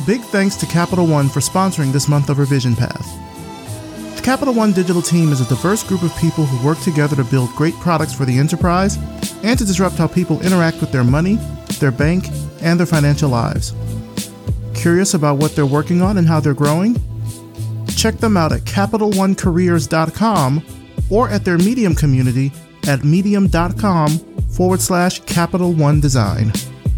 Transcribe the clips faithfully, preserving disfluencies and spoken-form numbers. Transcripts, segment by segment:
big thanks to Capital One for sponsoring this month of Revision Path. The Capital One digital team is a diverse group of people who work together to build great products for the enterprise and to disrupt how people interact with their money, their bank, and their financial lives. Curious about what they're working on and how they're growing? Check them out at capital one careers dot com or at their Medium community at medium.com forward slash Capital One Design.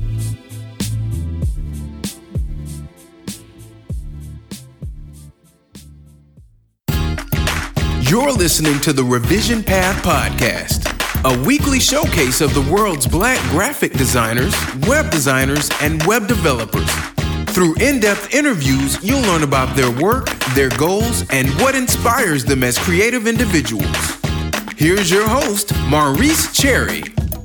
You're listening to the Revision Path Podcast, a weekly showcase of the world's Black graphic designers, web designers, and web developers. Through in-depth interviews, you'll learn about their work, their goals, and what inspires them as creative individuals. Here's your host, Maurice Cherry.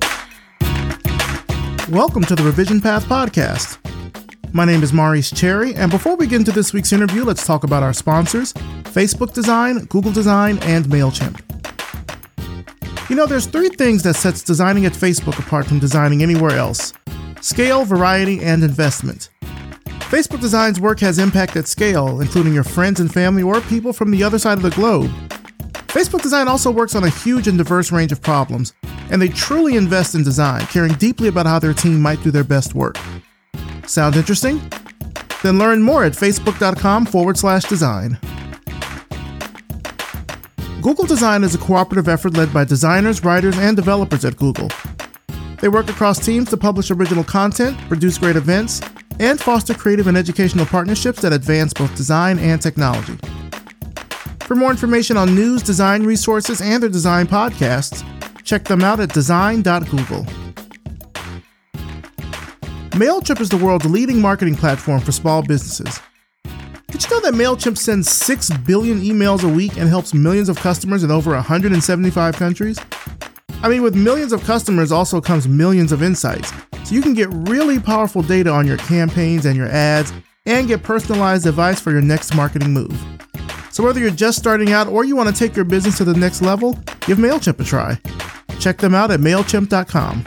Welcome to the Revision Path Podcast. My name is Maurice Cherry, and before we get into this week's interview, let's talk about our sponsors, Facebook Design, Google Design, and MailChimp. You know, there's three things that sets designing at Facebook apart from designing anywhere else: scale, variety, and investment. Facebook Design's work has impact at scale, including your friends and family or people from the other side of the globe. Facebook Design also works on a huge and diverse range of problems, and they truly invest in design, caring deeply about how their team might do their best work. Sound interesting? Then learn more at facebook.com forward slash design. Google Design is a cooperative effort led by designers, writers, and developers at Google. They work across teams to publish original content, produce great events, and foster creative and educational partnerships that advance both design and technology. For more information on news, design resources, and their design podcasts, check them out at design dot google. MailChimp is the world's leading marketing platform for small businesses. Did you know that MailChimp sends six billion emails a week and helps millions of customers in over one hundred seventy-five countries? I mean, with millions of customers also comes millions of insights, so you can get really powerful data on your campaigns and your ads and get personalized advice for your next marketing move. So whether you're just starting out or you want to take your business to the next level, give MailChimp a try. Check them out at mailchimp dot com.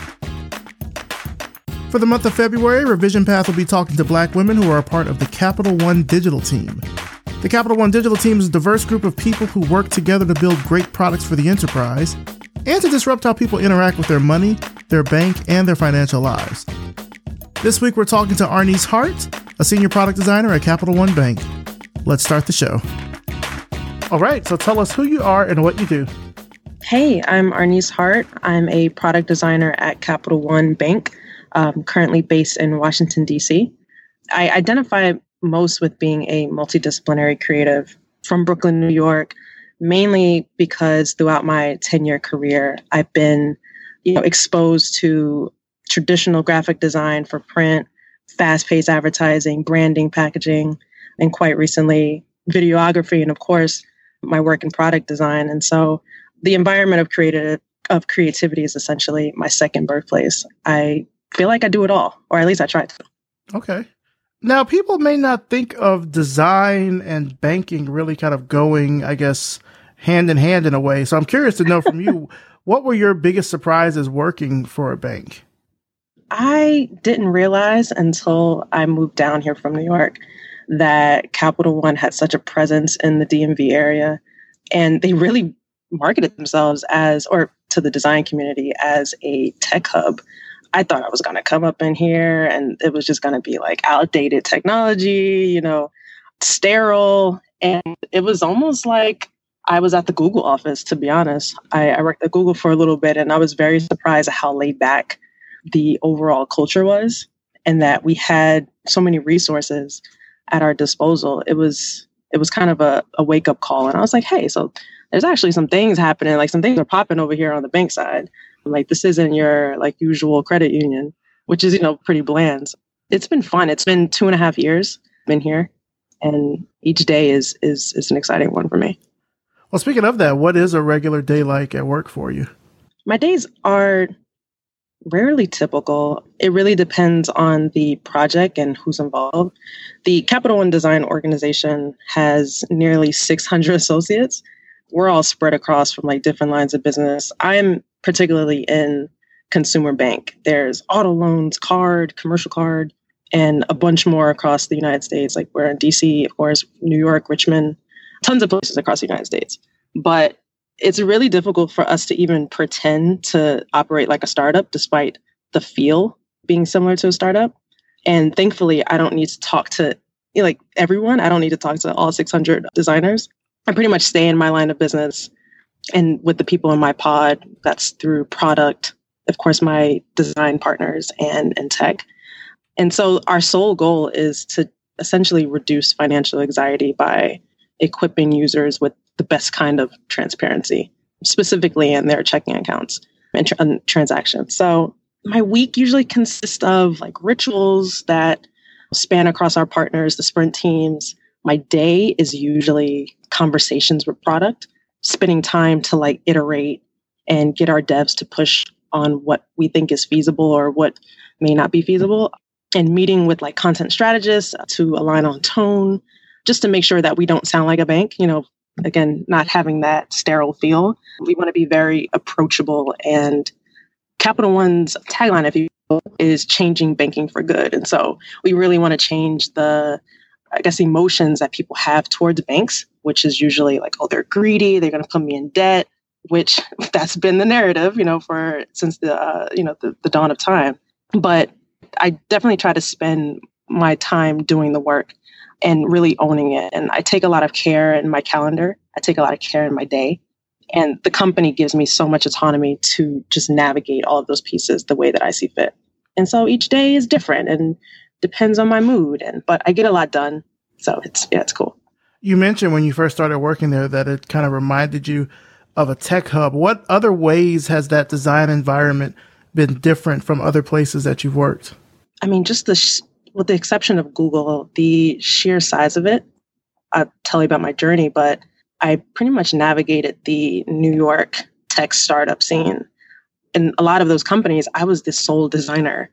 For the month of February, Revision Path will be talking to Black women who are a part of the Capital One digital team. The Capital One digital team is a diverse group of people who work together to build great products for the enterprise and to disrupt how people interact with their money, their bank, and their financial lives. This week, we're talking to Arnice Hart, a senior product designer at Capital One Bank. Let's start the show. All right, so tell us who you are and what you do. Hey, I'm Arnice Hart. I'm a product designer at Capital One Bank. Um, currently based in Washington, D C. I identify most with being a multidisciplinary creative from Brooklyn, New York, mainly because throughout my ten-year career, I've been, you know, exposed to traditional graphic design for print, fast-paced advertising, branding, packaging, and quite recently, videography, and of course, my work in product design. And so the environment of creative of creativity is essentially my second birthplace. I feel like I do it all, or at least I try to. Okay. Now, people may not think of design and banking really kind of going, I guess, hand in hand in a way. So I'm curious to know from you, what were your biggest surprises working for a bank? I didn't realize until I moved down here from New York that Capital One had such a presence in the D M V area. And they really marketed themselves as, or to the design community, as a tech hub. I thought I was going to come up in here and it was just going to be like outdated technology, you know, sterile. And it was almost like I was at the Google office, to be honest. I, I worked at Google for a little bit and I was very surprised at how laid back the overall culture was and that we had so many resources at our disposal. It was it was kind of a, a wake up call. And I was like, hey, so there's actually some things happening, like some things are popping over here on the bank side. Like, this isn't your like usual credit union, which is, you know, pretty bland. It's been fun. It's been two and a half years I've been here, and each day is is is an exciting one for me. Well, speaking of that, what is a regular day like at work for you? My days are rarely typical. It really depends on the project and who's involved. The Capital One Design organization has nearly six hundred associates. We're all spread across from like different lines of business. I'm particularly in consumer bank. There's auto loans, card, commercial card, and a bunch more across the United States. Like we're in D C, of course, New York, Richmond, tons of places across the United States. But it's really difficult for us to even pretend to operate like a startup, despite the feel being similar to a startup. And thankfully, I don't need to talk to you know, like everyone. I don't need to talk to all six hundred designers. I pretty much stay in my line of business and with the people in my pod. That's through product, of course, my design partners and, and tech. And so our sole goal is to essentially reduce financial anxiety by equipping users with the best kind of transparency, specifically in their checking accounts and, tr- and transactions. So my week usually consists of like rituals that span across our partners, the sprint teams. My day is usually conversations with product, spending time to like iterate and get our devs to push on what we think is feasible or what may not be feasible, and meeting with like content strategists to align on tone, just to make sure that we don't sound like a bank, you know, again, not having that sterile feel. We want to be very approachable, and Capital One's tagline, if you will, is changing banking for good. And so we really want to change the, I guess, emotions that people have towards banks, which is usually like, oh, they're greedy, they're going to put me in debt, which that's been the narrative, you know, for since the, uh, you know, the, the dawn of time. But I definitely try to spend my time doing the work and really owning it. And I take a lot of care in my calendar. I take a lot of care in my day. And the company gives me so much autonomy to just navigate all of those pieces the way that I see fit. And so each day is different and depends on my mood. And but I get a lot done. So it's yeah, it's cool. You mentioned when you first started working there that it kind of reminded you of a tech hub. What other ways has that design environment been different from other places that you've worked? I mean, just the sh- with the exception of Google, the sheer size of it. I'll tell you about my journey, but I pretty much navigated the New York tech startup scene. In a lot of those companies, I was the sole designer.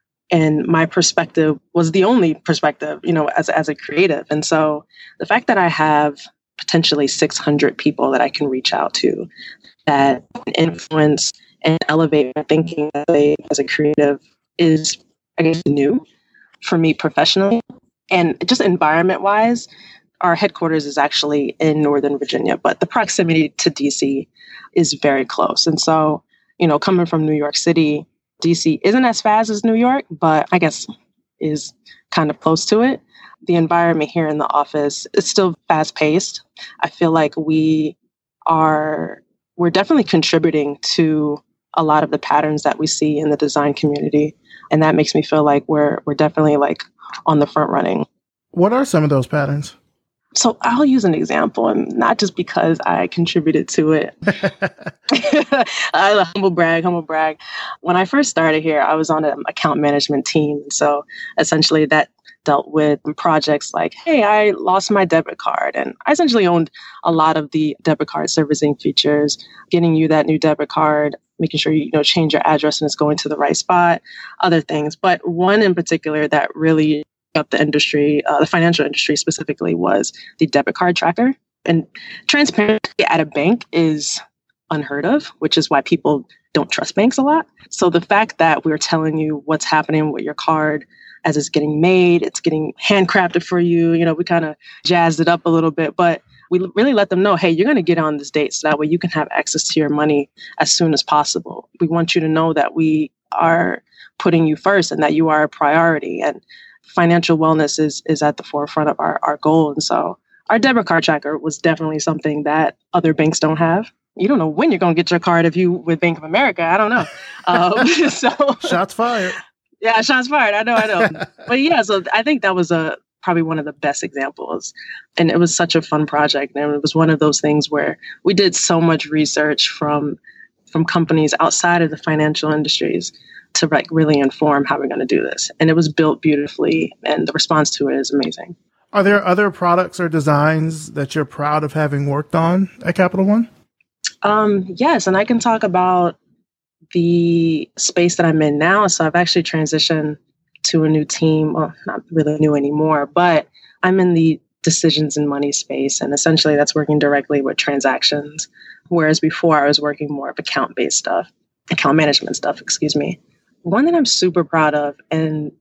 And my perspective was the only perspective, you know, as, as a creative. And so the fact that I have potentially six hundred people that I can reach out to that influence and elevate my thinking as a creative is, I guess, new for me professionally. And just environment wise, our headquarters is actually in Northern Virginia, but the proximity to D C is very close. And so, you know, coming from New York City, D C isn't as fast as New York, but I guess is kind of close to it. The environment here in the office is still fast paced. I feel like we are, we're definitely contributing to a lot of the patterns that we see in the design community. And that makes me feel like we're, we're definitely like on the front running. What are some of those patterns? So I'll use an example, and not just because I contributed to it. I humble brag, humble brag. When I first started here, I was on an account management team. So essentially that dealt with projects like, hey, I lost my debit card. And I essentially owned a lot of the debit card servicing features, getting you that new debit card, making sure you, you know, change your address and it's going to the right spot, other things. But one in particular that really up the industry, uh, the financial industry specifically, was the debit card tracker. And transparency at a bank is unheard of, which is why people don't trust banks a lot. So the fact that we're telling you what's happening with your card as it's getting made, it's getting handcrafted for you, you know, we kind of jazzed it up a little bit, but we really let them know, hey, you're going to get on this date so that way you can have access to your money as soon as possible. We want you to know that we are putting you first and that you are a priority. And financial wellness is is at the forefront of our, our goal. And so our debit card tracker was definitely something that other banks don't have. You don't know when you're going to get your card if you with Bank of America. I don't know. Um, so Shots fired. Yeah, shots fired. I know, I know. But yeah, so I think that was a probably one of the best examples. And it was such a fun project. And it was one of those things where we did so much research from from companies outside of the financial industries to like really inform how we're going to do this. And it was built beautifully, and the response to it is amazing. Are there other products or designs that you're proud of having worked on at Capital One? Um, yes, and I can talk about the space that I'm in now. So I've actually transitioned to a new team. Well, not really new anymore, but I'm in the decisions and money space. And essentially that's working directly with transactions. Whereas before I was working more of account-based stuff, account management stuff, excuse me. One that I'm super proud of, and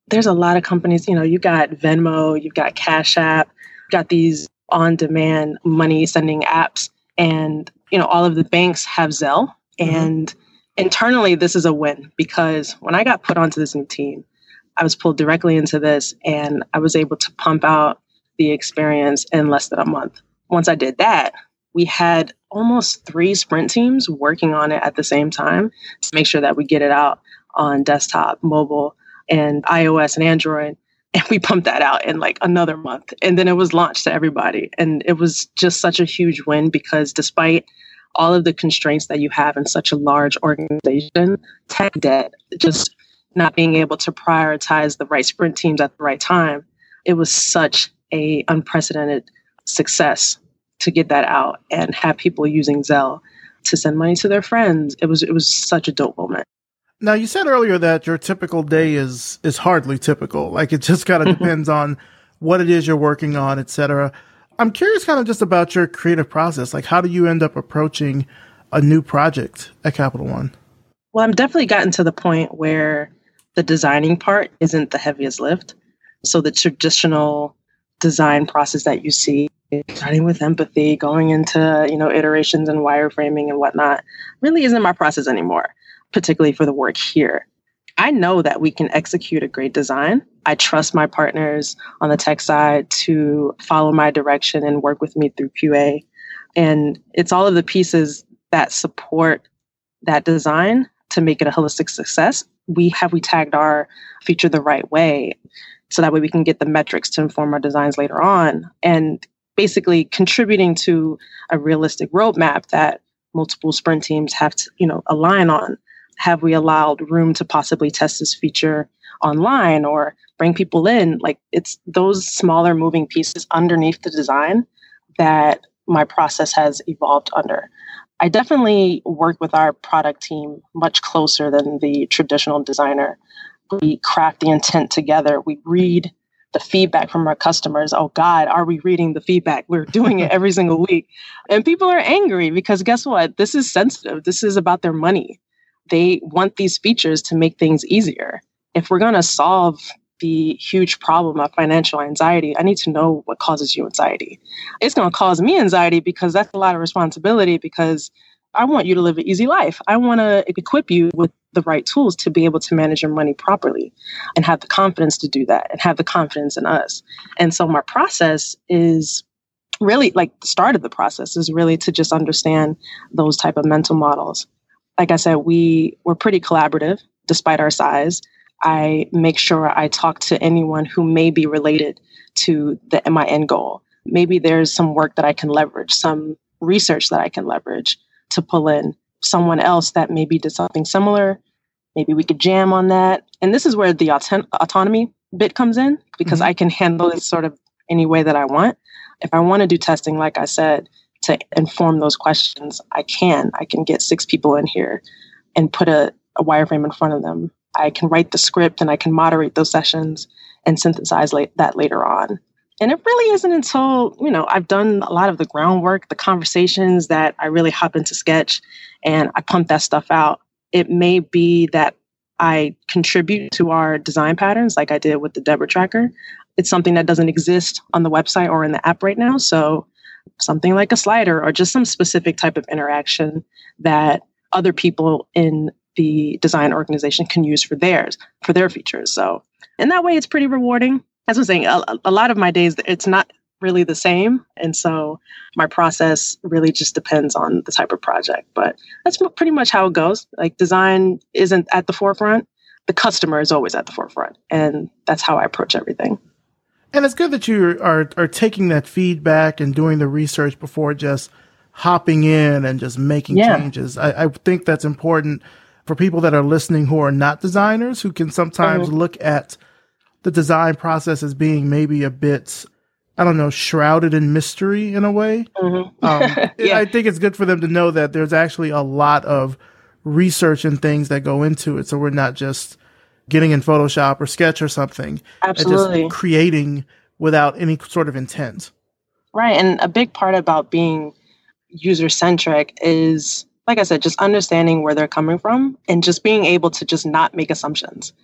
there's a lot of companies, you know, you got Venmo, you've got Cash App, you've got these on-demand money sending apps, and, you know, all of the banks have Zelle. Mm-hmm. And internally, this is a win because when I got put onto this new team, I was pulled directly into this and I was able to pump out the experience in less than a month. Once I did that, we had almost three sprint teams working on it at the same time to make sure that we get it out on desktop, mobile, and iOS and Android. And we pumped that out in like another month. And then it was launched to everybody. And it was just such a huge win because despite all of the constraints that you have in such a large organization, tech debt, just not being able to prioritize the right sprint teams at the right time, it was such a unprecedented success to get that out and have people using Zelle to send money to their friends. It was it was such a dope moment. Now, you said earlier that your typical day is is hardly typical. Like, it just kind of depends on what it is you're working on, et cetera. I'm curious kind of just about your creative process. Like, how do you end up approaching a new project at Capital One? Well, I've definitely gotten to the point where the designing part isn't the heaviest lift. So the traditional design process that you see, starting with empathy, going into, you know, iterations and wireframing and whatnot, really isn't my process anymore, particularly for the work here. I know that we can execute a great design. I trust my partners on the tech side to follow my direction and work with me through Q A. And it's all of the pieces that support that design to make it a holistic success. We have we tagged our feature the right way so that way we can get the metrics to inform our designs later on, and basically contributing to a realistic roadmap that multiple sprint teams have to, you know, align on. Have we allowed room to possibly test this feature online or bring people in? Like, it's those smaller moving pieces underneath the design that my process has evolved under. I definitely work with our product team much closer than the traditional designer. We craft the intent together. We read the feedback from our customers. Oh God, are we reading the feedback? We're doing it every single week. And people are angry because guess what? This is sensitive. This is about their money. They want these features to make things easier. If we're going to solve the huge problem of financial anxiety, I need to know what causes you anxiety. It's going to cause me anxiety because that's a lot of responsibility, because I want you to live an easy life. I want to equip you with the right tools to be able to manage your money properly and have the confidence to do that and have the confidence in us. And so my process is really, like, the start of the process is really to just understand those type of mental models. Like I said, we we're pretty collaborative despite our size. I make sure I talk to anyone who may be related to the my end goal. Maybe there's some work that I can leverage, some research that I can leverage to pull in someone else that maybe did something similar. Maybe we could jam on that. And this is where the auton- autonomy bit comes in, because mm-hmm. I can handle it sort of any way that I want. If I want to do testing, like I said, to inform those questions, I can. I can get six people in here and put a, a wireframe in front of them. I can write the script and I can moderate those sessions and synthesize la- that later on. And it really isn't until, you know, I've done a lot of the groundwork, the conversations, that I really hop into Sketch and I pump that stuff out. It may be that I contribute to our design patterns like I did with the Deborah tracker. It's something that doesn't exist on the website or in the app right now. So something like a slider or just some specific type of interaction that other people in the design organization can use for theirs, for their features. So in that way, it's pretty rewarding. As I'm saying, a, a lot of my days, it's not really the same. And so my process really just depends on the type of project. But that's pretty much how it goes. Like, design isn't at the forefront. The customer is always at the forefront. And that's how I approach everything. And it's good that you are are taking that feedback and doing the research before just hopping in and just making yeah. changes. I, I think that's important for people that are listening who are not designers, who can sometimes mm-hmm. look at the design process as being maybe a bit, I don't know, shrouded in mystery in a way. Mm-hmm. um, yeah. I think it's good for them to know that there's actually a lot of research and things that go into it. So we're not just getting in Photoshop or Sketch or something. Absolutely. And just creating without any sort of intent. Right. And a big part about being user-centric is, like I said, just understanding where they're coming from and just being able to just not make assumptions.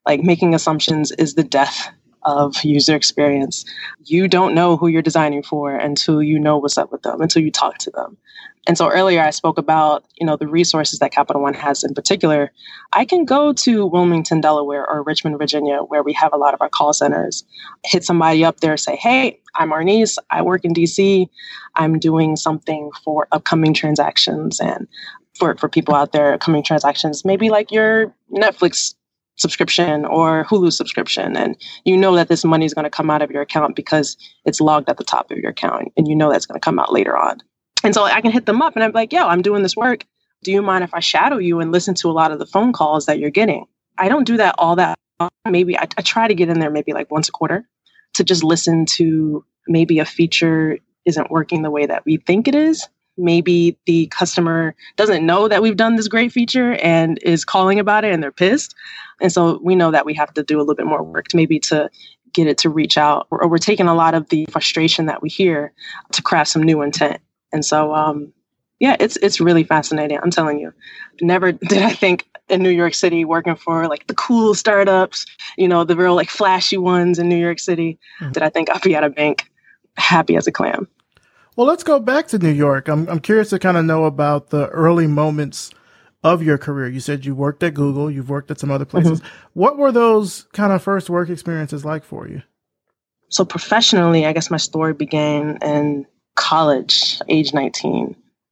Like making assumptions is the death of user experience. You don't know who you're designing for until you know what's up with them, until you talk to them. And so earlier I spoke about, you know, the resources that Capital One has in particular. I can go to Wilmington, Delaware or Richmond, Virginia, where we have a lot of our call centers, hit somebody up there, say, hey, I'm Arnice. I work in D C. I'm doing something for upcoming transactions. And for, for people out there, upcoming transactions, maybe like your Netflix subscription or Hulu subscription. And you know that this money is going to come out of your account because it's logged at the top of your account. And you know that's going to come out later on. And so I can hit them up and I'm like, yo, I'm doing this work. Do you mind if I shadow you and listen to a lot of the phone calls that you're getting? I don't do that all that. Maybe I, I try to get in there maybe like once a quarter to just listen to maybe a feature isn't working the way that we think it is. Maybe the customer doesn't know that we've done this great feature and is calling about it and they're pissed. And so we know that we have to do a little bit more work to maybe to get it to reach out, or we're taking a lot of the frustration that we hear to craft some new intent. And so, um, yeah, it's it's really fascinating. I'm telling you, never did I think in New York City working for like the cool startups, you know, the real like flashy ones in New York City, mm-hmm. did I think I'd be at a bank happy as a clam. Well, let's go back to New York. I'm I'm curious to kind of know about the early moments of your career. You said you worked at Google, you've worked at some other places. Mm-hmm. What were those kind of first work experiences like for you? So professionally, I guess my story began in college, age nineteen,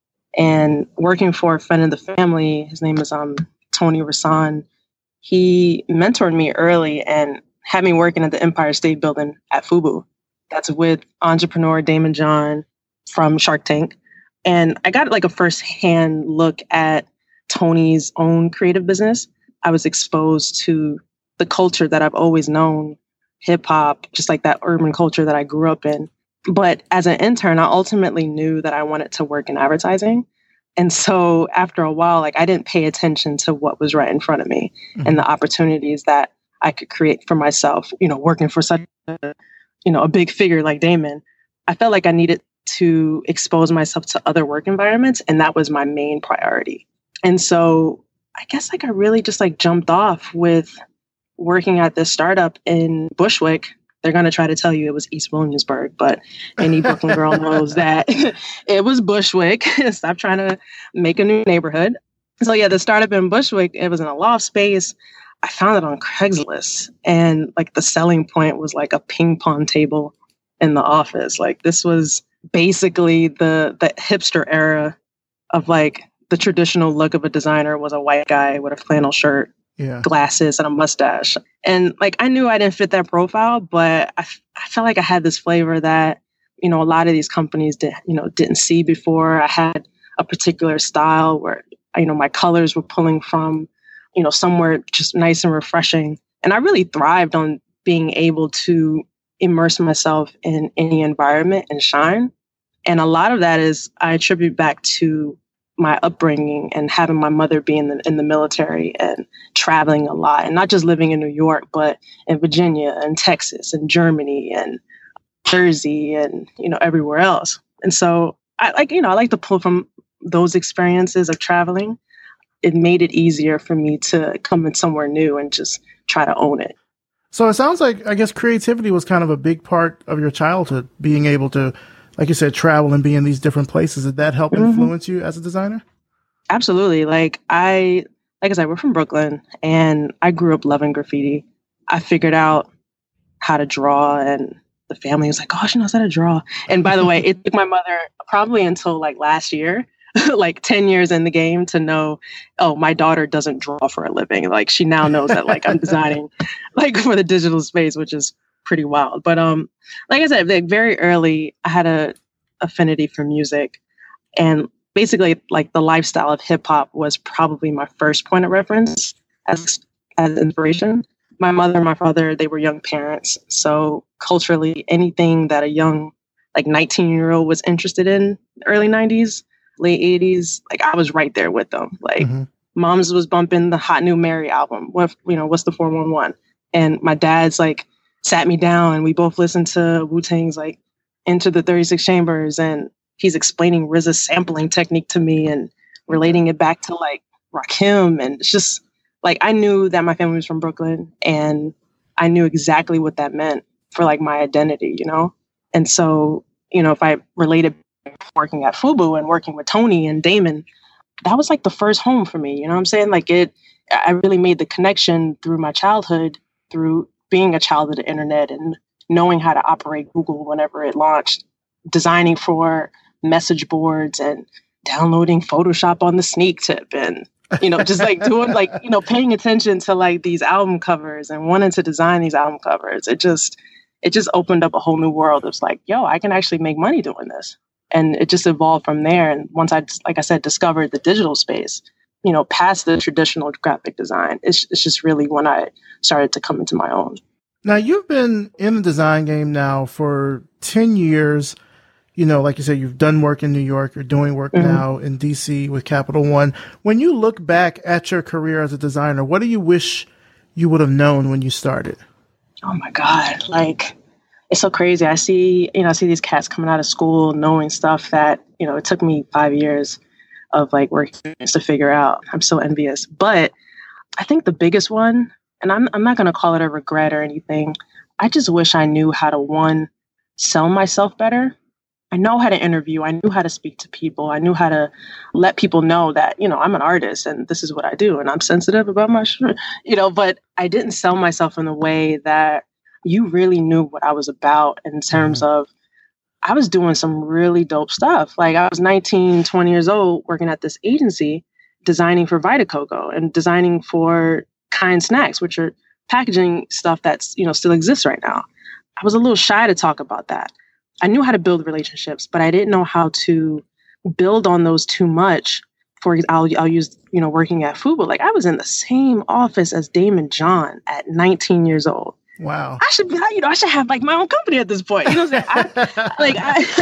and working for a friend of the family. His name is um Tony Rasan. He mentored me early and had me working at the Empire State Building at Fubu. That's with entrepreneur Damon John from Shark Tank. And I got like a firsthand look at Tony's own creative business. I was exposed to the culture that I've always known, hip hop, just like that urban culture that I grew up in. But as an intern, I ultimately knew that I wanted to work in advertising. And so after a while, like I didn't pay attention to what was right in front of me mm-hmm. and the opportunities that I could create for myself, you know, working for such a, you know, a big figure like Damon. I felt like I needed to expose myself to other work environments. And that was my main priority. And so I guess like I really just like jumped off with working at this startup in Bushwick. They're going to try to tell you it was East Williamsburg, but any Brooklyn girl knows that it was Bushwick. Stop trying to make a new neighborhood. So yeah, the startup in Bushwick, it was in a loft space. I found it on Craigslist. And like the selling point was like a ping pong table in the office. Like this was basically the, the hipster era of like the traditional look of a designer was a white guy with a flannel shirt. Yeah. Glasses and a mustache. And like, I knew I didn't fit that profile, but I, I felt like I had this flavor that, you know, a lot of these companies did, you know, didn't see before. I had a particular style where, you know, my colors were pulling from, you know, somewhere just nice and refreshing. And I really thrived on being able to immerse myself in any environment and shine. And a lot of that is I attribute back to my upbringing and having my mother be in the, in the military and traveling a lot, and not just living in New York, but in Virginia and Texas and Germany and Jersey and, you know, everywhere else. And so I like, you know, I like to pull from those experiences of traveling. It made it easier for me to come in somewhere new and just try to own it. So it sounds like, I guess, creativity was kind of a big part of your childhood, being able to, like you said, travel and be in these different places. Did that help mm-hmm. influence you as a designer? Absolutely. Like I, like I said, we're from Brooklyn and I grew up loving graffiti. I figured out how to draw and the family was like, oh, she knows how to draw. And by the way, it took my mother probably until like last year, like ten years in the game to know, oh, my daughter doesn't draw for a living. Like she now knows that like I'm designing like for the digital space, which is pretty wild. But um, like I said, like very early, I had a affinity for music, and basically, like the lifestyle of hip hop was probably my first point of reference as as inspiration. My mother and my father, they were young parents, so culturally, anything that a young like nineteen year old was interested in, early nineties, late eighties, like I was right there with them. Like mm-hmm. Mom's was bumping the Hot New Mary album. What you know, what's the four one one? And my dad's like sat me down and we both listened to Wu-Tang's like Enter the thirty-six Chambers, and he's explaining R Z A's sampling technique to me and relating it back to like Rakim. And it's just like I knew that my family was from Brooklyn, and I knew exactly what that meant for like my identity, you know? And so, you know, if I related working at FUBU and working with Tony and Damon, that was like the first home for me. You know what I'm saying? Like it, I really made the connection through my childhood, through being a child of the internet and knowing how to operate Google whenever it launched, designing for message boards and downloading Photoshop on the sneak tip and, you know, just like doing like, you know, paying attention to like these album covers and wanting to design these album covers. It just, it just opened up a whole new world. It's like, yo, I can actually make money doing this. And it just evolved from there. And once I, like I said, discovered the digital space, you know, past the traditional graphic design, it's, it's just really when I started to come into my own. Now, you've been in the design game now for ten years. You know, like you said, you've done work in New York. You're doing work mm-hmm. now in D C with Capital One. When you look back at your career as a designer, what do you wish you would have known when you started? Oh, my God. Like, it's so crazy. I see, you know, I see these cats coming out of school knowing stuff that, you know, it took me five years of like work experience to figure out. I'm so envious. But I think the biggest one, and I'm I'm not going to call it a regret or anything. I just wish I knew how to, one, sell myself better. I know how to interview. I knew how to speak to people. I knew how to let people know that, you know, I'm an artist and this is what I do and I'm sensitive about my shit, you know, but I didn't sell myself in the way that you really knew what I was about in terms mm-hmm. of I was doing some really dope stuff. Like I was nineteen, twenty years old working at this agency, designing for Vita Coco and designing for Kind Snacks, which are packaging stuff that's, you know, still exists right now. I was a little shy to talk about that. I knew how to build relationships, but I didn't know how to build on those too much. For I'll, I'll use, you know, working at FUBU. Like I was in the same office as Damon John at nineteen years old. Wow. I should be, you know, I should have like my own company at this point. You know what I'm saying? I, like,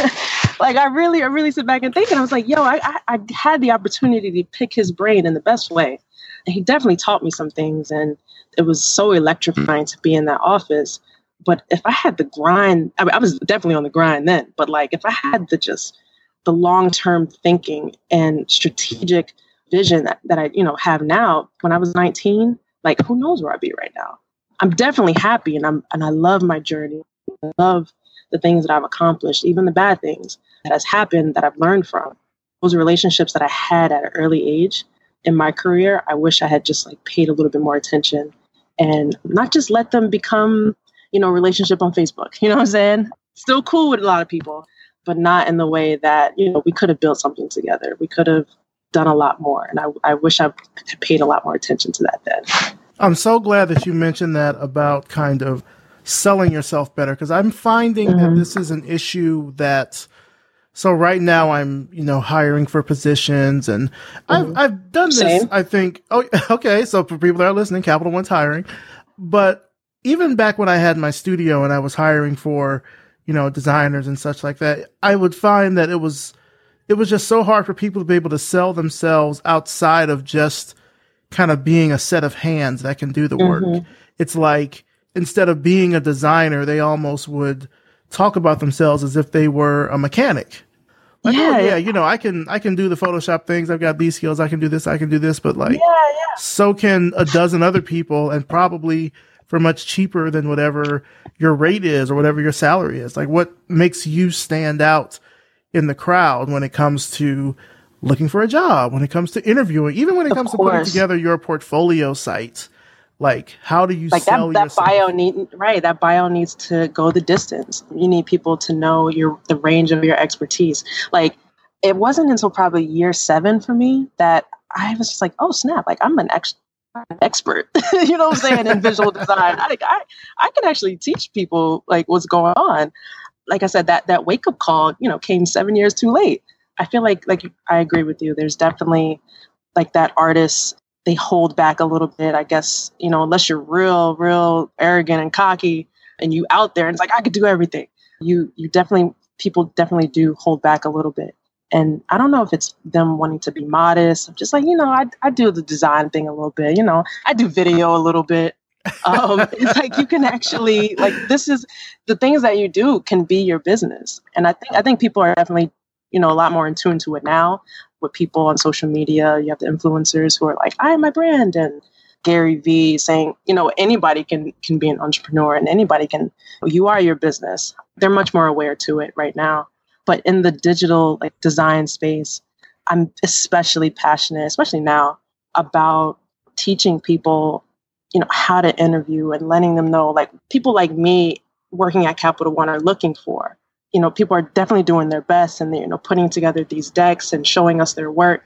I, like I really, I really sit back and think, and I was like, yo, I, I, I had the opportunity to pick his brain in the best way. And he definitely taught me some things, and it was so electrifying to be in that office. But if I had the grind, I mean, I was definitely on the grind then, but like if I had the just the long-term thinking and strategic vision that, that I, you know, have now when I was nineteen, like who knows where I'd be right now. I'm definitely happy and I'm and I love my journey. I love the things that I've accomplished, even the bad things that has happened that I've learned from. Those relationships that I had at an early age in my career, I wish I had just like paid a little bit more attention and not just let them become, you know, relationship on Facebook. You know what I'm saying? Still cool with a lot of people, but not in the way that, you know, we could have built something together. We could have done a lot more. And I, I wish I paid a lot more attention to that then. I'm so glad that you mentioned that about kind of selling yourself better, because I'm finding mm-hmm. that this is an issue that, so right now I'm, you know, hiring for positions and mm-hmm. I've, I've done this, Same. I think, oh, okay. So for people that are listening, Capital One's hiring, but even back when I had my studio and I was hiring for, you know, designers and such like that, I would find that it was, it was just so hard for people to be able to sell themselves outside of just kind of being a set of hands that can do the work. Mm-hmm. It's like, instead of being a designer, they almost would talk about themselves as if they were a mechanic. Like, yeah, oh, yeah, you know, I can, I can do the Photoshop things. I've got these skills. I can do this. I can do this. But like, yeah, yeah. so can a dozen other people, and probably for much cheaper than whatever your rate is or whatever your salary is. Like, what makes you stand out in the crowd when it comes to looking for a job, when it comes to interviewing, even when it comes to putting together your portfolio site? Like, how do you like sell that, that yourself? bio need, right. That bio needs to go the distance. You need people to know your, the range of your expertise. Like, it wasn't until probably year seven for me that I was just like, oh snap. Like I'm an ex- expert, you know what I'm saying? In visual design. I, I, I can actually teach people like what's going on. Like I said, that, that wake up call, you know, came seven years too late. I feel like, like I agree with you. There's definitely like that artist, they hold back a little bit, I guess, you know, unless you're real, real arrogant and cocky and you out there and it's like, I could do everything. You, you definitely, people definitely do hold back a little bit. And I don't know if it's them wanting to be modest. I'm just like, you know, I, I do the design thing a little bit, you know, I do video a little bit. Um, it's like, you can actually like, this is the things that you do can be your business. And I think, I think people are definitely, you know, a lot more in tune to it now with people on social media. You have the influencers who are like, I am my brand. And Gary Vee saying, you know, anybody can can be an entrepreneur and anybody can, you are your business. They're much more aware to it right now. But in the digital like design space, I'm especially passionate, especially now, about teaching people, you know, how to interview and letting them know, like, people like me working at Capital One are looking for. You know, people are definitely doing their best and they're, you know, putting together these decks and showing us their work,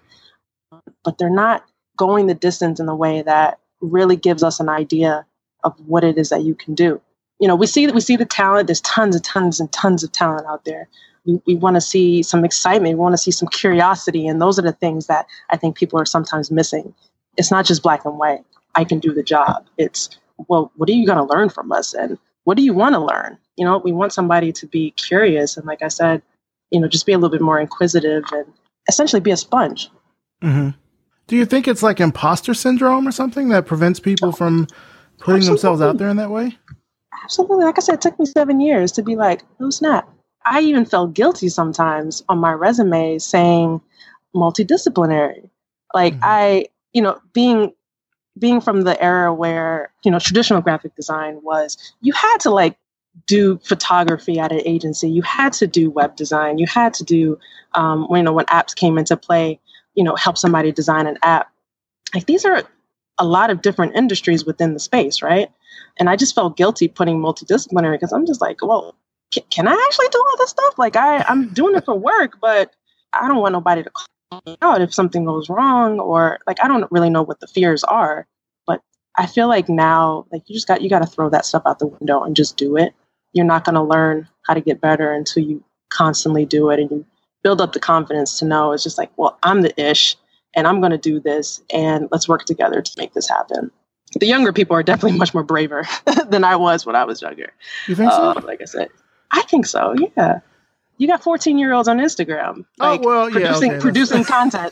but they're not going the distance in a way that really gives us an idea of what it is that you can do. You know, we see that we see the talent. There's tons and tons and tons of talent out there. We, we want to see some excitement. We want to see some curiosity. And those are the things that I think people are sometimes missing. It's not just black and white. I can do the job. It's, well, what are you going to learn from us? And what do you want to learn? You know, we want somebody to be curious. And like I said, you know, just be a little bit more inquisitive and essentially be a sponge. Mm-hmm. Do you think it's like imposter syndrome or something that prevents people from putting Absolutely. themselves out there in that way? Absolutely. Like I said, it took me seven years to be like, oh, snap. I even felt guilty sometimes on my resume saying multidisciplinary. Like mm-hmm. I, you know, being being from the era where, you know, traditional graphic design was, you had to like do photography at an agency. You had to do web design. You had to do, um, you know, when apps came into play, you know, help somebody design an app. Like these are a lot of different industries within the space, right? And I just felt guilty putting multidisciplinary because I'm just like, well, can, can I actually do all this stuff? Like I, I'm doing it for work, but I don't want nobody to call me out if something goes wrong, or like, I don't really know what the fears are, but I feel like now, like you just got, you got to throw that stuff out the window and just do it. You're not going to learn how to get better until you constantly do it and you build up the confidence to know it's just like, well, I'm the ish and I'm going to do this and let's work together to make this happen. The younger people are definitely much more braver than I was when I was younger. You think so? Uh, like I said, I think so. Yeah. You got fourteen year olds on Instagram. Like, oh, well, yeah. Producing, Okay, producing content.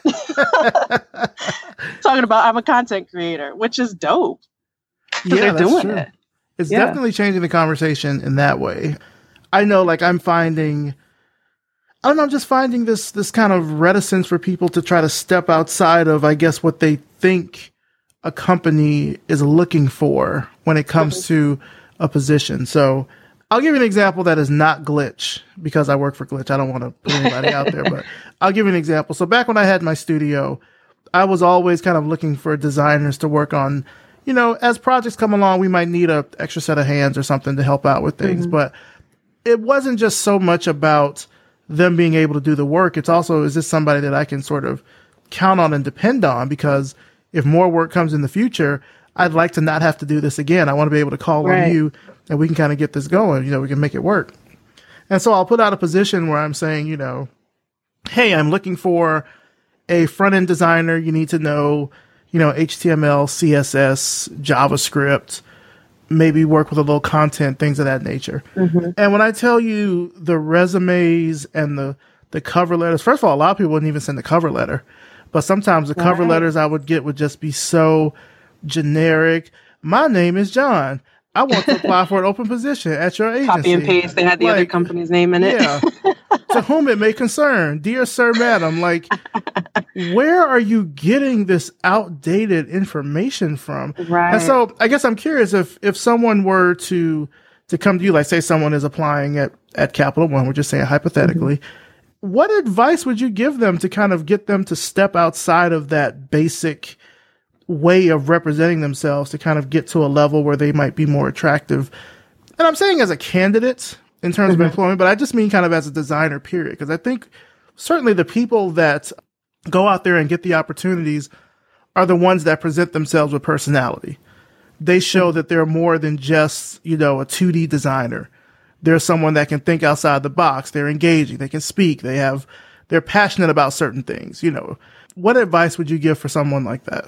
Talking about I'm a content creator, which is dope. Yeah, they're that's doing true. it. It's Yeah. definitely changing the conversation in that way. I know, like, I'm finding, I don't know, I'm just finding this, this kind of reticence for people to try to step outside of, I guess, what they think a company is looking for when it comes mm-hmm. to a position. So I'll give you an example that is not Glitch, because I work for Glitch. I don't want to put anybody out there, but I'll give you an example. So back when I had my studio, I was always kind of looking for designers to work on, you know, as projects come along, we might need a extra set of hands or something to help out with things. Mm-hmm. But it wasn't just so much about them being able to do the work. It's also, is this somebody that I can sort of count on and depend on? Because if more work comes in the future, I'd like to not have to do this again. I want to be able to call right. on you and we can kind of get this going. You know, we can make it work. And so I'll put out a position where I'm saying, you know, hey, I'm looking for a front-end designer. You need to know, you know, H T M L, C S S, JavaScript, maybe work with a little content, things of that nature. Mm-hmm. And when I tell you the resumes and the, the cover letters, first of all, a lot of people wouldn't even send the cover letter, but sometimes the cover right. letters I would get would just be so generic. My name is John. I want to apply for an open position at your agency. Copy and paste. They had the like, other company's name in it. Yeah. To whom it may concern, dear sir, madam, like, where are you getting this outdated information from? Right. And so I guess I'm curious if, if someone were to, to come to you, like say someone is applying at, at Capital One, we're just saying hypothetically, mm-hmm. what advice would you give them to kind of get them to step outside of that basic way of representing themselves to kind of get to a level where they might be more attractive? And I'm saying as a candidate in terms mm-hmm. of employment, but I just mean kind of as a designer, period. Because I think certainly the people that go out there and get the opportunities are the ones that present themselves with personality. They show mm-hmm. that they're more than just, you know, a two D designer. They're someone that can think outside the box. They're engaging. They can speak. They have, they're passionate about certain things. You know, what advice would you give for someone like that?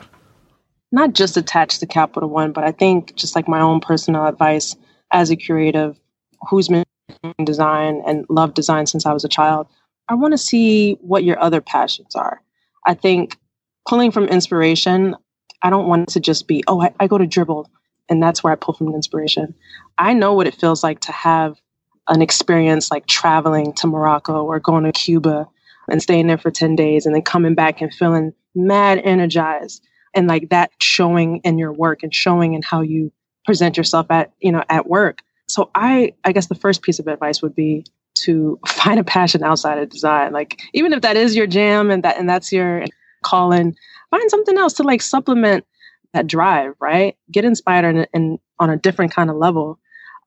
Not just attached to Capital One, but I think just like my own personal advice as a creative who's been in design and loved design since I was a child, I want to see what your other passions are. I think pulling from inspiration, I don't want it to just be, oh, I, I go to Dribbble and that's where I pull from inspiration. I know what it feels like to have an experience like traveling to Morocco or going to Cuba and staying there for ten days and then coming back and feeling mad energized. And like that showing in your work and showing in how you present yourself at, you know, at work. So I, I guess the first piece of advice would be to find a passion outside of design. Like, even if that is your jam and that, and that's your calling, find something else to like supplement that drive, right? Get inspired and, and on a different kind of level.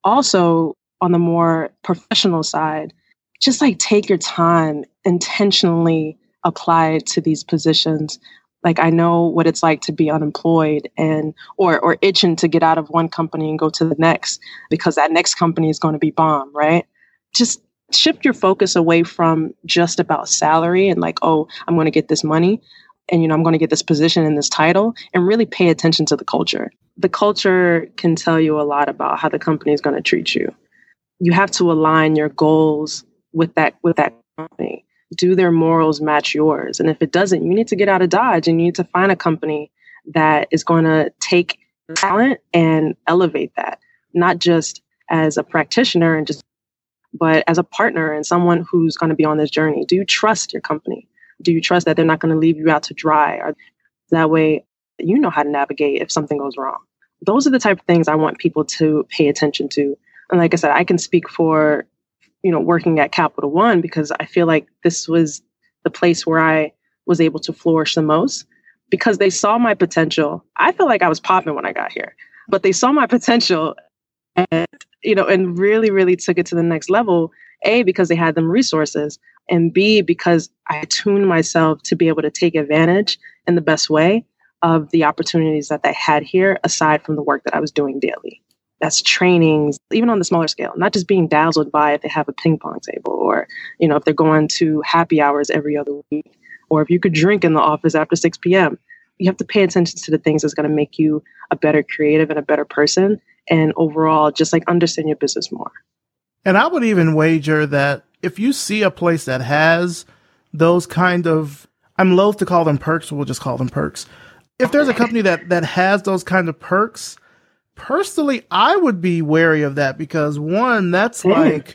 Also, on the more professional side, just like take your time, intentionally apply to these positions. Like, I know what it's like to be unemployed and or or itching to get out of one company and go to the next because that next company is going to be bomb, right? Just shift your focus away from just about salary and like, oh, I'm going to get this money and, you know, I'm going to get this position and this title, and really pay attention to the culture. The culture can tell you a lot about how the company is going to treat you. You have to align your goals with that with that company. Do their morals match yours? And if it doesn't, you need to get out of Dodge and you need to find a company that is going to take talent and elevate that, not just as a practitioner and just, but as a partner and someone who's going to be on this journey. Do you trust your company? Do you trust that they're not going to leave you out to dry? Or that way you know how to navigate if something goes wrong. Those are the type of things I want people to pay attention to. And like I said, I can speak for you know, working at Capital One, because I feel like this was the place where I was able to flourish the most because they saw my potential. I feel like I was popping when I got here, but they saw my potential and, you know, and really, really took it to the next level. A, because they had them resources, and B, because I tuned myself to be able to take advantage in the best way of the opportunities that they had here, aside from the work that I was doing daily. That's trainings, even on the smaller scale, not just being dazzled by if they have a ping pong table or, you know, if they're going to happy hours every other week, or if you could drink in the office after six p.m. You have to pay attention to the things that's going to make you a better creative and a better person. And overall, just like understand your business more. And I would even wager that if you see a place that has those kind of, I'm loath to call them perks, we'll just call them perks. If there's a company that, that has those kind of perks, personally, I would be wary of that because one, that's mm. like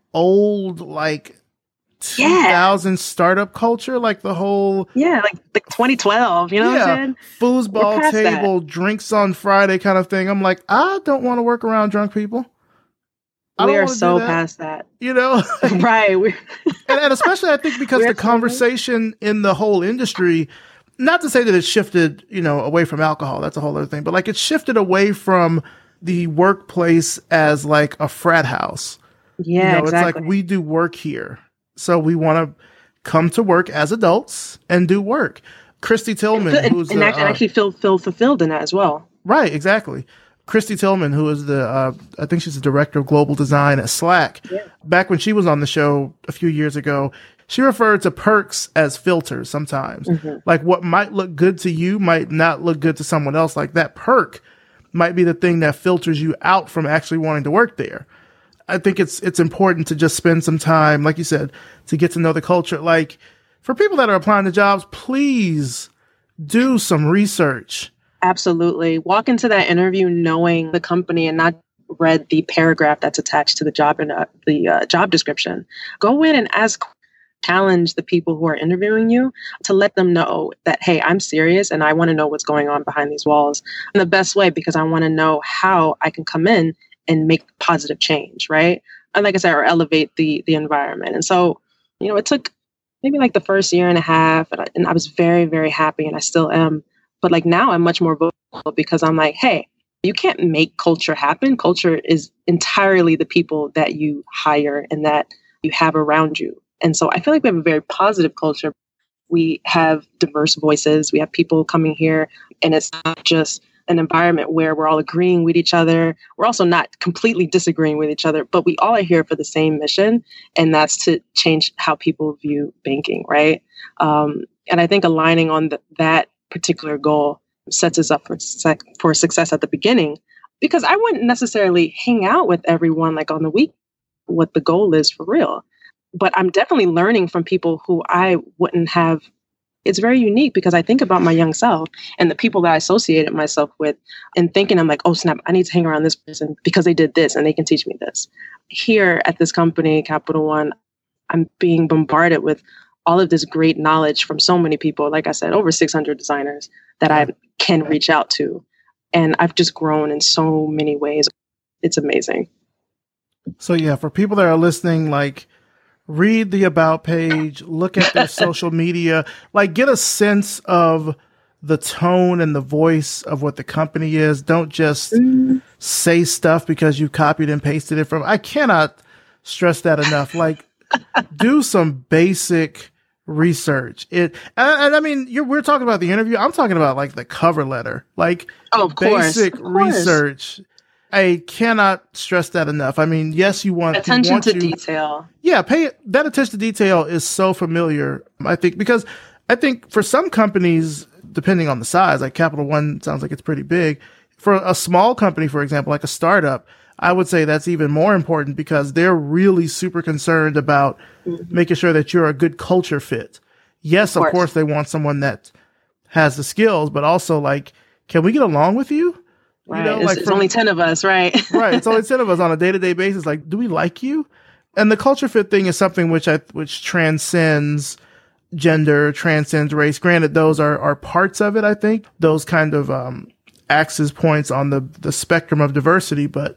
old, like two thousand yeah. startup culture, like the whole yeah, like like twenty twelve, you know yeah, what I'm saying? Foosball table, that. Drinks on Friday kind of thing. I'm like, I don't want to work around drunk people. I we are so past that, you know, right? and, and especially I think because the conversation in the whole industry. Not to say that it's shifted, you know, away from alcohol. That's a whole other thing. But like it's shifted away from the workplace as like a frat house. Yeah, you know, exactly. It's like we do work here. So we want to come to work as adults and do work. Christy Tillman, and, who's and the, actually, uh, actually feel, feel fulfilled in that as well. Right, exactly. Christy Tillman, who is the, uh, I think she's the director of global design at Slack. Yeah. Back when she was on the show a few years ago, she referred to perks as filters sometimes. Mm-hmm. Like what might look good to you might not look good to someone else. Like that perk might be the thing that filters you out from actually wanting to work there. I think it's it's important to just spend some time, like you said, to get to know the culture. Like for people that are applying to jobs, please do some research. Absolutely. Walk into that interview knowing the company and not read the paragraph that's attached to the job and uh, the uh, job description. Go in and ask challenge the people who are interviewing you to let them know that, hey, I'm serious and I want to know what's going on behind these walls in the best way because I want to know how I can come in and make positive change, right? And like I said, or elevate the the environment. And so, you know, it took maybe like the first year and a half and I, and I was very, very happy and I still am. But like now I'm much more vocal because I'm like, hey, you can't make culture happen. Culture is entirely the people that you hire and that you have around you. And so I feel like we have a very positive culture. We have diverse voices. We have people coming here, and it's not just an environment where we're all agreeing with each other. We're also not completely disagreeing with each other, but we all are here for the same mission, and that's to change how people view banking, right? Um, and I think aligning on the, that particular goal sets us up for, sec- for success at the beginning, because I wouldn't necessarily hang out with everyone like on the week, what the goal is for real. But I'm definitely learning from people who I wouldn't have. It's very unique because I think about my young self and the people that I associated myself with and thinking I'm like, oh, snap, I need to hang around this person because they did this and they can teach me this. Here at this company, Capital One, I'm being bombarded with all of this great knowledge from so many people. Like I said, over six hundred designers that I'm can reach out to. And I've just grown in so many ways. It's amazing. So yeah, for people that are listening, like read the About page, look at their social media, like get a sense of the tone and the voice of what the company is. Don't just mm. say stuff because you copied and pasted it from. I cannot stress that enough. Like do some basic research. It and, and I mean, you're, we're talking about the interview. I'm talking about like the cover letter, like oh, of basic course. Of course. research. I cannot stress that enough. I mean, yes, you want attention you want to you, detail. Yeah, pay that attention to detail is so familiar. I think because I think for some companies, depending on the size, like Capital One sounds like it's pretty big. For a small company, for example, like a startup, I would say that's even more important because they're really super concerned about mm-hmm. making sure that you're a good culture fit. Yes, of course. of course, they want someone that has the skills, but also like, can we get along with you? Right. You know, it's, like it's from, only ten of us, right? Right. It's only ten of us on a day-to-day basis. Like, do we like you? And the culture fit thing is something which I, which transcends gender, transcends race. Granted, those are, are parts of it, I think. Those kind of, um, axis points on the, the spectrum of diversity, but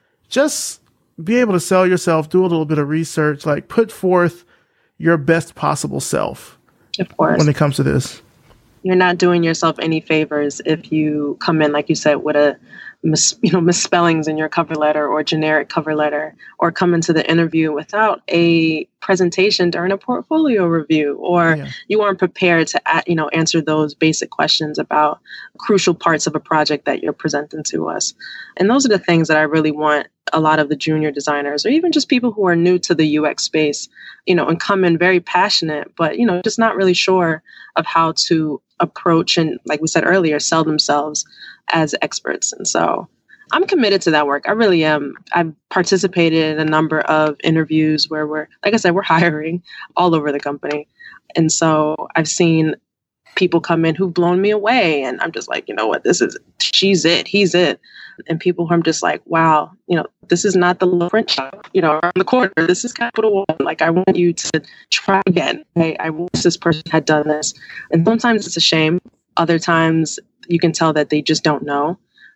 just be able to sell yourself, do a little bit of research, like put forth your best possible self. Of course. When it comes to this. You're not doing yourself any favors if you come in, like you said, with a mis- you know misspellings in your cover letter or generic cover letter, or come into the interview without a presentation during a portfolio review, or yeah. you aren't prepared to you know answer those basic questions about crucial parts of a project that you're presenting to us. And those are the things that I really want a lot of the junior designers, or even just people who are new to the U X space, you know, and come in very passionate, but, you know, just not really sure of how to approach and, like we said earlier, sell themselves as experts. And so I'm committed to that work. I really am. I've participated in a number of interviews where we're, like I said, we're hiring all over the company. And so I've seen people come in who've blown me away. And I'm just like, you know what, this is, she's it, he's it. And people who I'm just like, wow, you know, this is not the print shop, you know, around the corner. This is Capital One. Like, I want you to try again. I, I wish this person had done this. And sometimes it's a shame. Other times you can tell that they just don't know.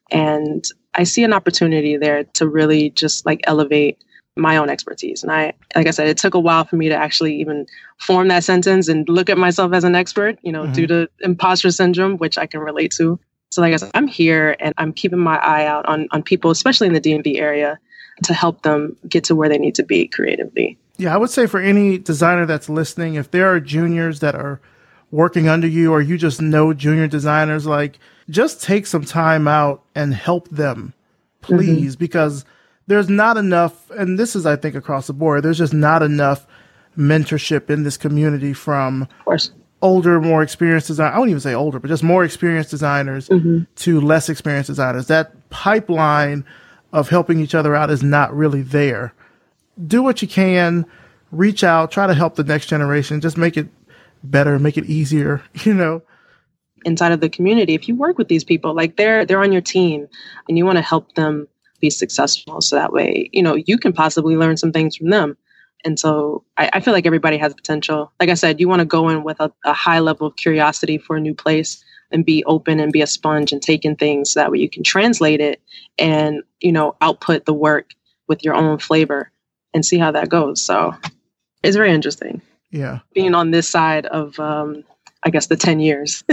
And I see an opportunity there to really just like elevate my own expertise. And I, like I said, it took a while for me to actually even form that sentence and look at myself as an expert, you know, mm-hmm. due to imposter syndrome, which I can relate to. So like I said, I'm here and I'm keeping my eye out on, on people, especially in the D M V area, to help them get to where they need to be creatively. Yeah, I would say for any designer that's listening, if there are juniors that are working under you, or you just know junior designers, like just take some time out and help them, please, mm-hmm. because there's not enough, and this is, I think, across the board, there's just not enough mentorship in this community from of course. older, more experienced designers. I won't even say older, but just more experienced designers mm-hmm. to less experienced designers. That pipeline of helping each other out is not really there. Do what you can, reach out, try to help the next generation, just make it better, make it easier, you know. Inside of the community, if you work with these people, like they're they're on your team and you want to help them be successful. So that way, you know, you can possibly learn some things from them. And so I, I feel like everybody has potential. Like I said, you want to go in with a, a high level of curiosity for a new place and be open and be a sponge and take in things so that way you can translate it and, you know, output the work with your own flavor and see how that goes. So it's very interesting. Yeah. Being on this side of, um, I guess, the ten years.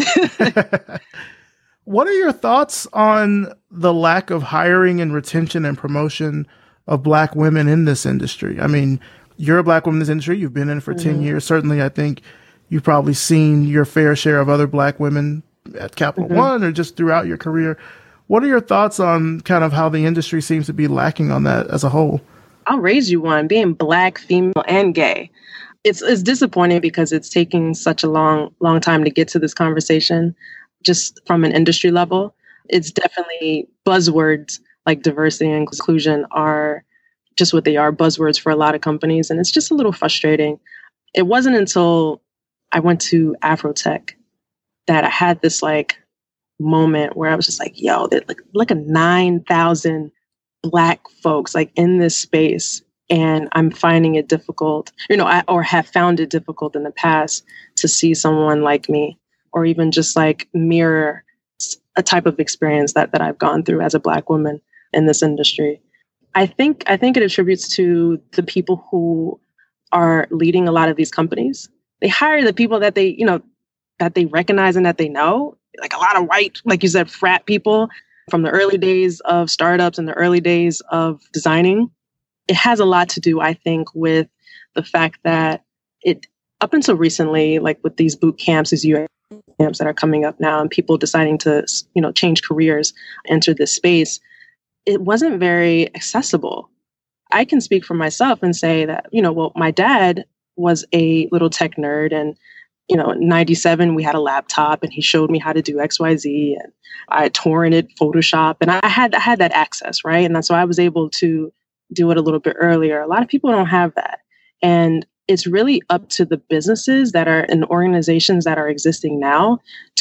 What are your thoughts on the lack of hiring and retention and promotion of Black women in this industry? I mean, you're a Black woman in this industry. You've been in it for mm-hmm. ten years. Certainly, I think you've probably seen your fair share of other Black women at Capital mm-hmm. One or just throughout your career. What are your thoughts on kind of how the industry seems to be lacking on that as a whole? I'll raise you one. Being Black, female, and gay. It's it's disappointing because it's taking such a long, long time to get to this conversation. Just from an industry level, it's definitely buzzwords like diversity and inclusion are just what they are, buzzwords for a lot of companies. And it's just a little frustrating. It wasn't until I went to Afrotech that I had this like moment where I was just like, yo, like, look at nine thousand Black folks like in this space. And I'm finding it difficult, you know, I, or have found it difficult in the past to see someone like me, or even just like mirror a type of experience that that I've gone through as a Black woman in this industry. I think I think it attributes to the people who are leading a lot of these companies. They hire the people that they, you know, that they recognize and that they know, like a lot of white, like you said, frat people from the early days of startups and the early days of designing. It has a lot to do, I think, with the fact that it, up until recently, like with these boot camps, these U S camps that are coming up now, and people deciding to, you know, change careers, enter this space, it wasn't very accessible. I can speak for myself and say that, you know, well, my dad was a little tech nerd, and, you know, in ninety-seven, we had a laptop and he showed me how to do X Y Z, and I torrented Photoshop, and I had, I had that access, right? And that's why I was able to do it a little bit earlier. A lot of people don't have that. And it's really up to the businesses that are in organizations that are existing now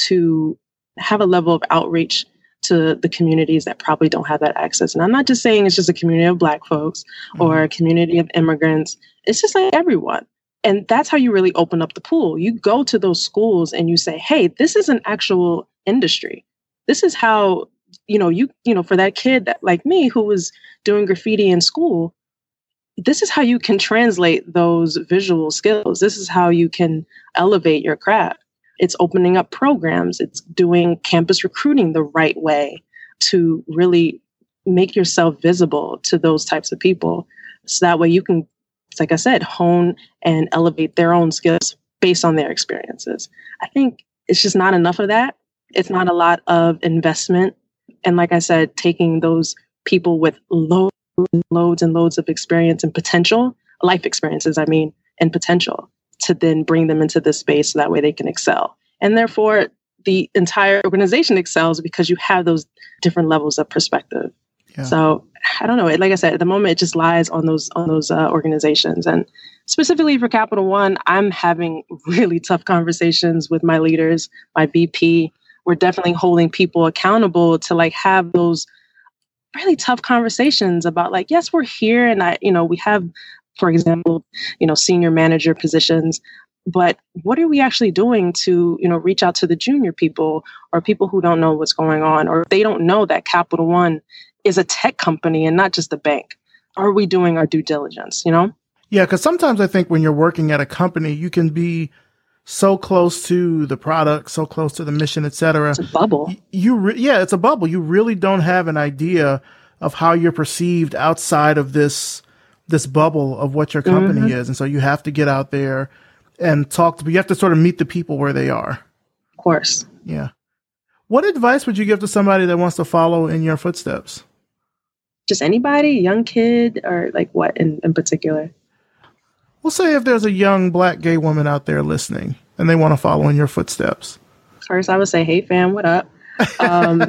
to have a level of outreach to the communities that probably don't have that access. And I'm not just saying it's just a community of Black folks mm-hmm. or a community of immigrants. It's just like everyone. And that's how you really open up the pool. You go to those schools and you say, hey, this is an actual industry. This is how, you know, you, you know, for that kid that like me who was doing graffiti in school, this is how you can translate those visual skills. This is how you can elevate your craft. It's opening up programs. It's doing campus recruiting the right way to really make yourself visible to those types of people. So that way you can, like I said, hone and elevate their own skills based on their experiences. I think it's just not enough of that. It's not a lot of investment. And like I said, taking those people with loads, loads and loads of experience and potential, life experiences, I mean, and potential, to then bring them into this space so that way they can excel. And therefore, the entire organization excels because you have those different levels of perspective. Yeah. So I don't know. Like I said, at the moment, it just lies on those on those uh, organizations. And specifically for Capital One, I'm having really tough conversations with my leaders, my V P. We're definitely holding people accountable to like have those really tough conversations about like, yes, we're here. And I, you know, we have, for example, you know, senior manager positions, but what are we actually doing to, you know, reach out to the junior people or people who don't know what's going on, or they don't know that Capital One is a tech company and not just a bank? Are we doing our due diligence, you know? Yeah, because sometimes I think when you're working at a company, you can be so close to the product, so close to the mission, et cetera. It's a bubble. You, re- yeah, it's a bubble. You really don't have an idea of how you're perceived outside of this this bubble of what your company mm-hmm. is, and so you have to get out there and talk to. You have to sort of meet the people where they are. Of course. Yeah. What advice would you give to somebody that wants to follow in your footsteps? Just anybody, young kid, or like what in, in particular? We'll say if there's a young Black gay woman out there listening and they want to follow in your footsteps. First, I would say, hey, fam, what up? Um,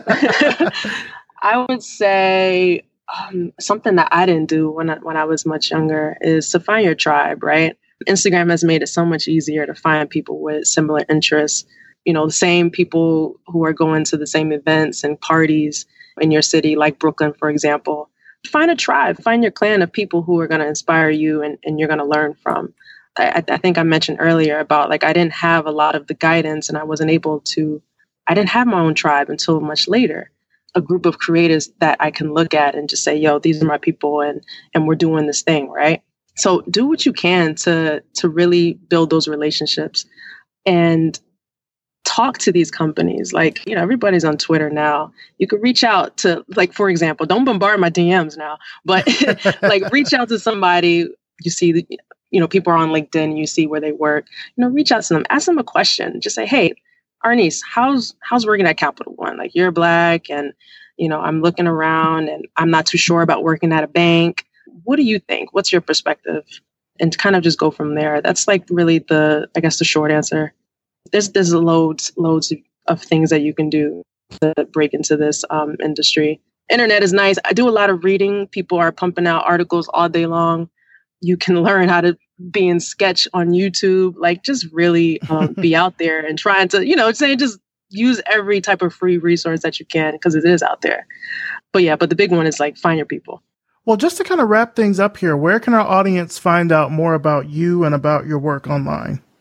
I would say um, something that I didn't do when I, when I was much younger is to find your tribe, right? Instagram has made it so much easier to find people with similar interests. You know, the same people who are going to the same events and parties in your city, like Brooklyn, for example. Find a tribe, find your clan of people who are going to inspire you and, and you're going to learn from. I, I think I mentioned earlier about like, I didn't have a lot of the guidance and I wasn't able to, I didn't have my own tribe until much later. A group of creators that I can look at and just say, yo, these are my people and, and we're doing this thing, right? So do what you can to, to really build those relationships and talk to these companies. Like, you know, everybody's on Twitter now. You could reach out to, like, for example, don't bombard my D Ms now, but like reach out to somebody. You see, the, you know, people are on LinkedIn, you see where they work, you know, reach out to them, ask them a question. Just say, hey, Arnice, how's, how's working at Capital One? Like, you're Black and, you know, I'm looking around and I'm not too sure about working at a bank. What do you think? What's your perspective? And kind of just go from there. That's like really the, I guess, the short answer. There's there's loads, loads of things that you can do to break into this um, industry. Internet is nice. I do a lot of reading. People are pumping out articles all day long. You can learn how to be in Sketch on YouTube. Like, just really um, be out there and trying to, you know, saying just use every type of free resource that you can because it is out there. But yeah, but the big one is like find your people. Well, just to kind of wrap things up here, where can our audience find out more about you and about your work online?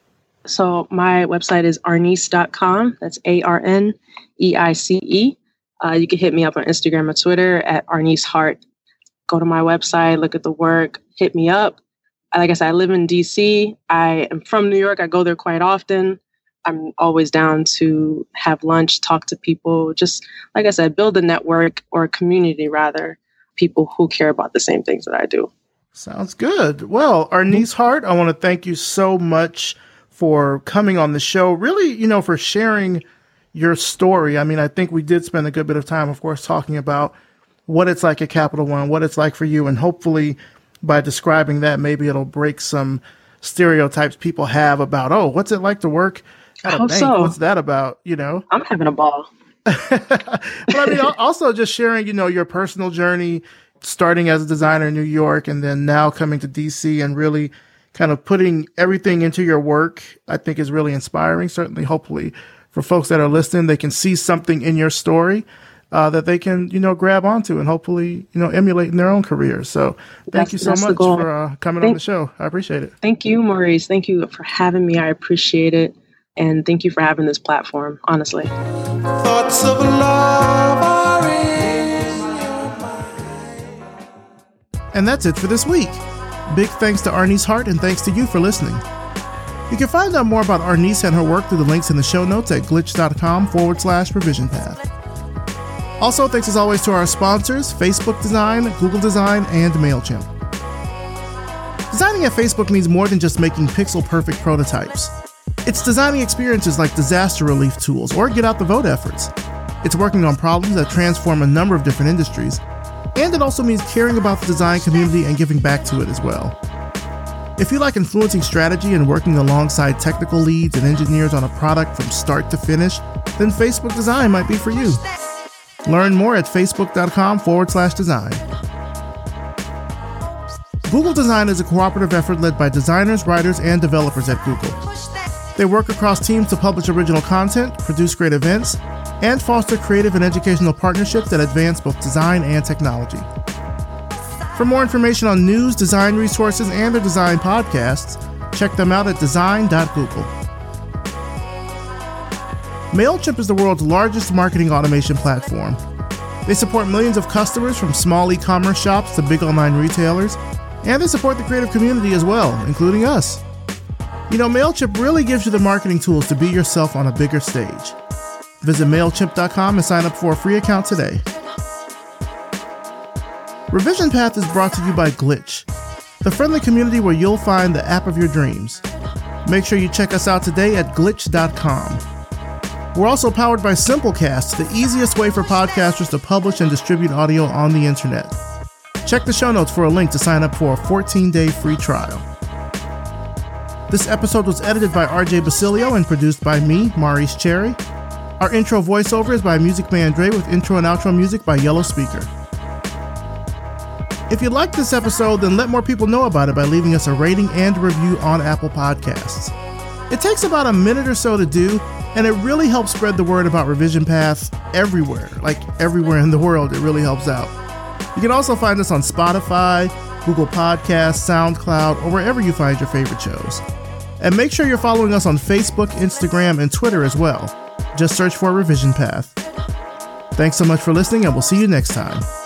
So my website is arnice dot com. That's A R N E I C E. Uh, you can hit me up on Instagram or Twitter at Arnice Hart. Go to my website, look at the work, hit me up. Like I said, I live in D C. I am from New York. I go there quite often. I'm always down to have lunch, talk to people. Just, like I said, build a network or a community, rather, people who care about the same things that I do. Sounds good. Well, Arnice Hart, I want to thank you so much for coming on the show. Really, you know, for sharing your story. I mean, I think we did spend a good bit of time, of course, talking about what it's like at Capital One, what it's like for you. And hopefully by describing that, maybe it'll break some stereotypes people have about, oh, what's it like to work at I a hope bank? so. What's that about? You know, I'm having a ball. But I mean, also just sharing, you know, your personal journey, starting as a designer in New York and then now coming to D C and really kind of putting everything into your work, I think is really inspiring. Certainly, hopefully, for folks that are listening, they can see something in your story uh, that they can, you know, grab onto and hopefully, you know, emulate in their own careers. So thank That's, you so much for uh, coming thank, on the show. I appreciate it. Thank you, Maurice. Thank you for having me. I appreciate it. And thank you for having this platform, honestly. Thoughts of love are in your mind. And that's it for this week. Big thanks to Arnice Hart and thanks to you for listening. You can find out more about Arnice and her work through the links in the show notes at glitch.com forward slash revision path. Also, thanks as always to our sponsors, Facebook Design, Google Design, and MailChimp. Designing at Facebook means more than just making pixel-perfect prototypes. It's designing experiences like disaster relief tools or get out the vote efforts. It's working on problems that transform a number of different industries. And it also means caring about the design community and giving back to it as well. If you like influencing strategy and working alongside technical leads and engineers on a product from start to finish, then Facebook Design might be for you. Learn more at facebook.com forward slash design. Google Design is a cooperative effort led by designers, writers, and developers at Google. They work across teams to publish original content, produce great events, and foster creative and educational partnerships that advance both design and technology. For more information on news, design resources, and their design podcasts, check them out at design dot google. MailChimp is the world's largest marketing automation platform. They support millions of customers from small e-commerce shops to big online retailers, and they support the creative community as well, including us. You know, MailChimp really gives you the marketing tools to be yourself on a bigger stage. Visit MailChimp dot com and sign up for a free account today. Revision Path is brought to you by Glitch, the friendly community where you'll find the app of your dreams. Make sure you check us out today at glitch dot com. We're also powered by Simplecast, the easiest way for podcasters to publish and distribute audio on the internet. Check the show notes for a link to sign up for a fourteen-day free trial. This episode was edited by R J Basilio and produced by me, Maurice Cherry. Our intro voiceover is by Music Man Dre with intro and outro music by Yellow Speaker. If you liked this episode, then let more people know about it by leaving us a rating and a review on Apple Podcasts. It takes about a minute or so to do, and it really helps spread the word about Revision Path everywhere, like everywhere in the world. It really helps out. You can also find us on Spotify, Google Podcasts, SoundCloud, or wherever you find your favorite shows. And make sure you're following us on Facebook, Instagram, and Twitter as well. Just search for Revision Path. Thanks so much for listening, and we'll see you next time.